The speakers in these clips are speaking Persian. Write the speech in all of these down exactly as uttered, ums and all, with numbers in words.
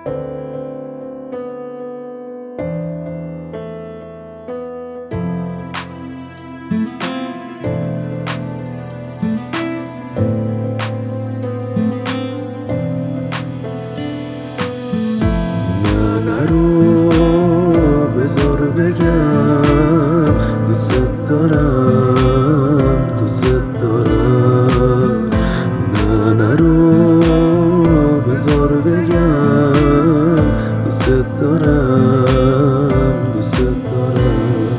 نه نرو بذار بگم دوست دارم دوست دارم. نه نرو بذار بگم دوست دارم دوست دارم.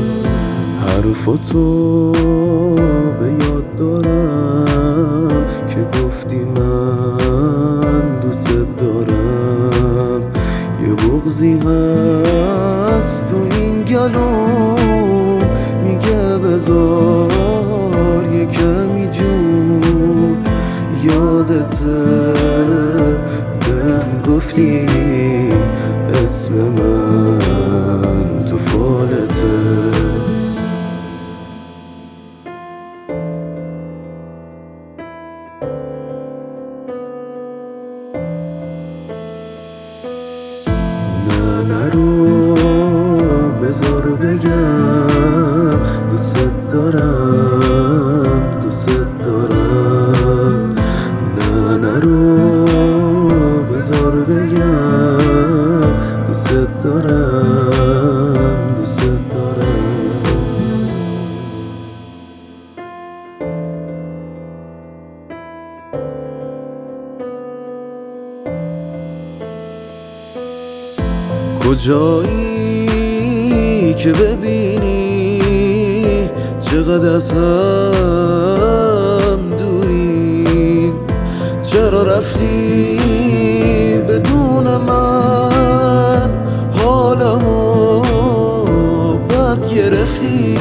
حرفاتو به یاد دارم که گفتی من دوست دارم. یه بغضی هست تو این گلوم میگه بذار یه کمی جون. یادته بهم گفتی اسم من تو فالته. نه نرو بذار بگم دوست دارم دوست دارم. نه نرو بذار بگم دوست دارم دوست دارم. کجایی که ببینی چقدر از هم دوریم؟ چرا رفتی بدون من حالمو بد گرفتی؟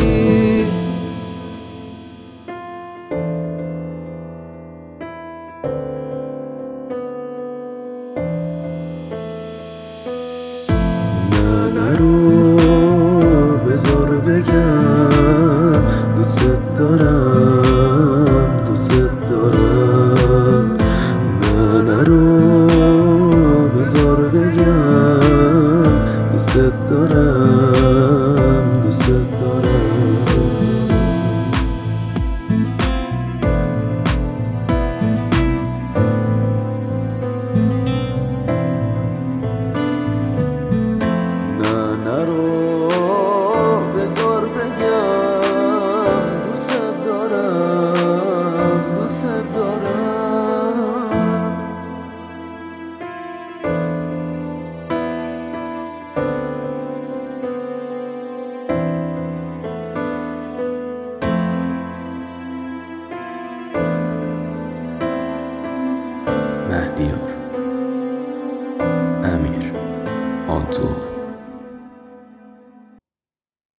نرو بذار بگم دوست دارم دوست دارم. نه نرو بذار بگم دوست دارم دوست دارم. نرو بذار بگم دوست دارم دوست دارم. مهدیار